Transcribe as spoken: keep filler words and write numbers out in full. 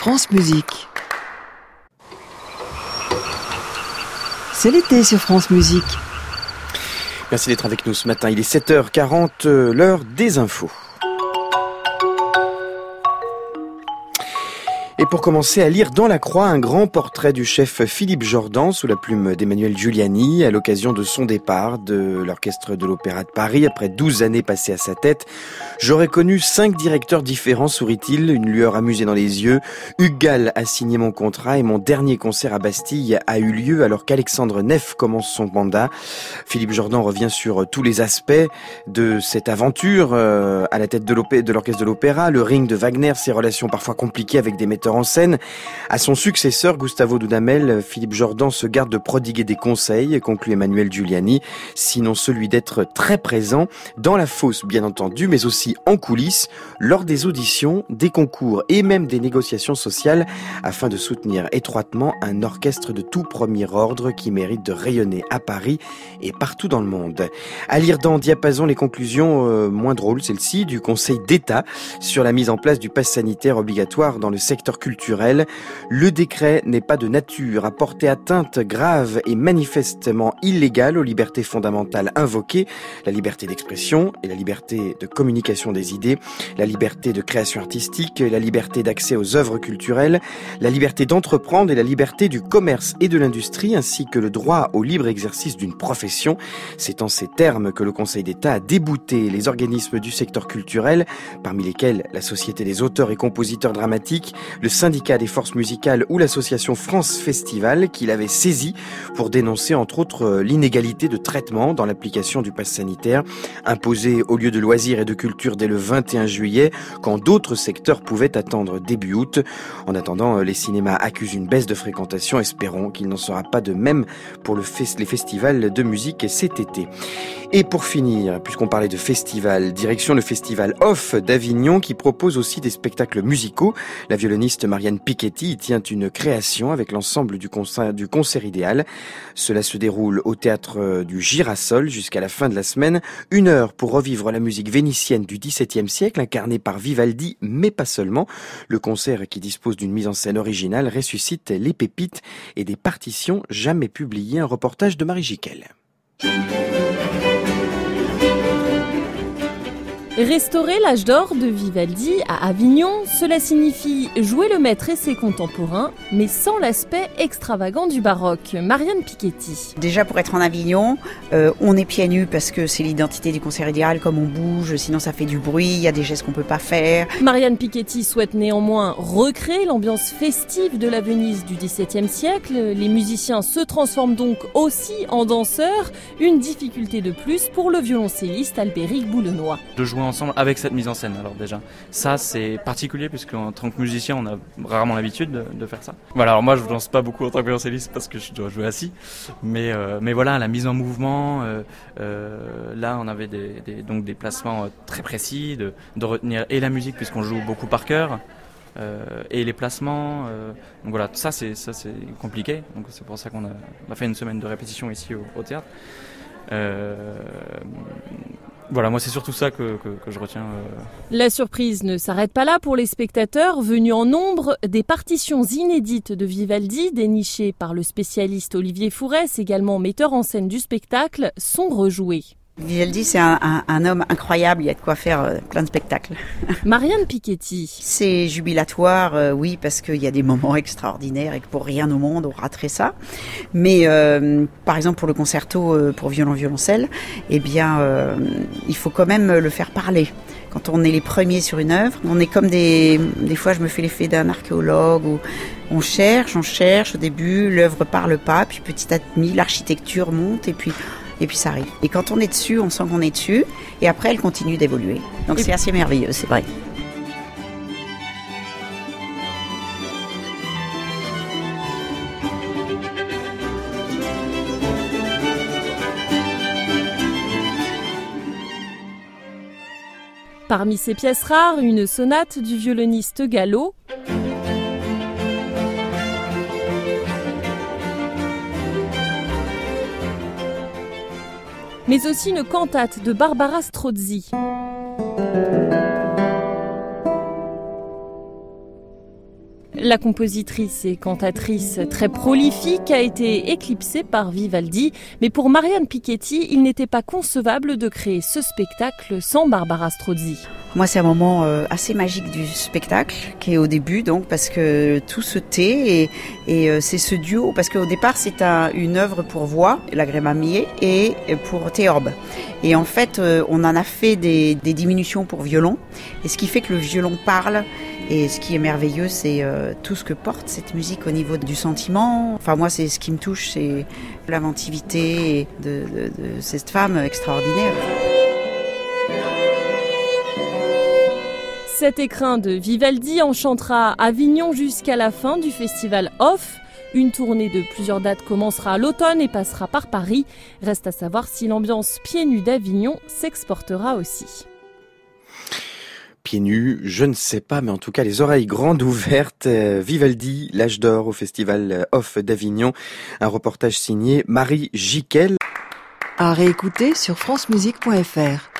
France Musique. C'est l'été sur France Musique. Merci d'être avec nous ce matin. Il est sept heures quarante, l'heure des infos. Et pour commencer à lire dans la Croix un grand portrait du chef Philippe Jordan sous la plume d'Emmanuel Giuliani à l'occasion de son départ de l'Orchestre de l'Opéra de Paris après douze années passées à sa tête. J'aurais connu cinq directeurs différents, sourit-il, une lueur amusée dans les yeux. Hugues Gall a signé mon contrat et mon dernier concert à Bastille a eu lieu alors qu'Alexandre Neff commence son mandat. Philippe Jordan revient sur tous les aspects de cette aventure euh, à la tête de, de l'Orchestre de l'Opéra, le ring de Wagner, ses relations parfois compliquées avec des metteurs en scène. À son successeur, Gustavo Dudamel, Philippe Jordan se garde de prodiguer des conseils, conclut Emmanuel Giuliani, sinon celui d'être très présent, dans la fosse bien entendu, mais aussi en coulisses, lors des auditions, des concours et même des négociations sociales, afin de soutenir étroitement un orchestre de tout premier ordre qui mérite de rayonner à Paris et partout dans le monde. À lire dans Diapason les conclusions euh, moins drôles, celle-ci, du Conseil d'État sur la mise en place du pass sanitaire obligatoire dans le secteur culturel. Le décret n'est pas de nature à porter atteinte grave et manifestement illégale aux libertés fondamentales invoquées, la liberté d'expression et la liberté de communication des idées, la liberté de création artistique, la liberté d'accès aux œuvres culturelles, la liberté d'entreprendre et la liberté du commerce et de l'industrie, ainsi que le droit au libre exercice d'une profession. C'est en ces termes que le Conseil d'État a débouté les organismes du secteur culturel, parmi lesquels la Société des auteurs et compositeurs dramatiques, le syndicat des forces musicales ou l'association France Festival, qu'il avait saisi pour dénoncer entre autres l'inégalité de traitement dans l'application du pass sanitaire, imposé aux lieux de loisirs et de culture dès le vingt et un juillet, quand d'autres secteurs pouvaient attendre début août. En attendant, les cinémas accusent une baisse de fréquentation. Espérons qu'il n'en sera pas de même pour le fest- les festivals de musique cet été. Et pour finir, puisqu'on parlait de festival, direction le festival Off d'Avignon qui propose aussi des spectacles musicaux. La violoniste Marianne Piketty y tient une création avec l'ensemble du concert, du concert idéal. Cela se déroule au théâtre du Girasol jusqu'à la fin de la semaine. Une heure pour revivre la musique vénitienne du dix-septième siècle, incarnée par Vivaldi, mais pas seulement. Le concert, qui dispose d'une mise en scène originale, ressuscite les pépites et des partitions jamais publiées. Un reportage de Marie Jiquel. Restaurer l'âge d'or de Vivaldi à Avignon, cela signifie jouer le maître et ses contemporains, mais sans l'aspect extravagant du baroque. Marianne Piketty. Déjà pour être en Avignon, euh, on est pieds nus parce que c'est l'identité du concert idéal, comme on bouge, sinon ça fait du bruit, il y a des gestes qu'on peut pas faire. Marianne Piketty souhaite néanmoins recréer l'ambiance festive de la Venise du dix-septième siècle. Les musiciens se transforment donc aussi en danseurs, une difficulté de plus pour le violoncelliste Albéric Boulenois. De jouer ensemble avec cette mise en scène, alors déjà ça c'est particulier puisque en tant que musicien on a rarement l'habitude de, de faire ça. Voilà, alors moi je danse pas beaucoup en tant que violoncelliste parce que je dois jouer assis, mais euh, mais voilà, la mise en mouvement, euh, euh, là on avait des, des donc des placements très précis, de, de retenir et la musique puisqu'on joue beaucoup par cœur. Euh, et les placements, euh, donc voilà, ça c'est ça c'est compliqué, donc c'est pour ça qu'on a, on a fait une semaine de répétition ici au, au théâtre. Euh, Voilà, moi c'est surtout ça que, que, que je retiens. Euh... La surprise ne s'arrête pas là pour les spectateurs. Venus en nombre, des partitions inédites de Vivaldi, dénichées par le spécialiste Olivier Fourès, également metteur en scène du spectacle, sont rejouées. Vivaldi, c'est un, un, un homme incroyable, il y a de quoi faire euh, plein de spectacles. Marianne Piketty. C'est jubilatoire, euh, oui, parce qu'il y a des moments extraordinaires et que pour rien au monde on raterait ça. Mais euh, par exemple pour le concerto euh, pour violon-violoncelle, eh bien, euh, il faut quand même le faire parler. Quand on est les premiers sur une œuvre, on est comme des... Des fois, je me fais l'effet d'un archéologue où on cherche, on cherche au début, l'œuvre parle pas, puis petit à petit, l'architecture monte et puis... Et puis ça arrive. Et quand on est dessus, on sent qu'on est dessus. Et après, elle continue d'évoluer. Donc et c'est assez merveilleux, c'est vrai. Parmi ces pièces rares, une sonate du violoniste Gallo. Mais aussi une cantate de Barbara La compositrice et cantatrice très prolifique a été éclipsée par Vivaldi, mais pour Marianne Piketty, il n'était pas concevable de créer ce spectacle sans Barbara Strozzi. Moi, c'est un moment euh, assez magique du spectacle, qui est au début, donc, parce que tout se tait, et, et euh, c'est ce duo, parce qu'au départ, c'est un, une œuvre pour voix, la Gréma Millet, et pour théorbe. Et en fait, euh, on en a fait des, des diminutions pour violon, et ce qui fait que le violon parle. Et ce qui est merveilleux, c'est euh, tout ce que porte cette musique au niveau du sentiment. Enfin, moi, c'est ce qui me touche, c'est l'inventivité de, de, de cette femme extraordinaire. Cet écrin de Vivaldi enchantera Avignon jusqu'à la fin du festival Off. Une tournée de plusieurs dates commencera à l'automne et passera par Paris. Reste à savoir si l'ambiance pieds nus d'Avignon s'exportera aussi. Pieds nus, je ne sais pas, mais en tout cas les oreilles grandes ouvertes. Vivaldi, l'âge d'or au festival Off d'Avignon. Un reportage signé Marie Jiquel. À réécouter sur francemusique point f r.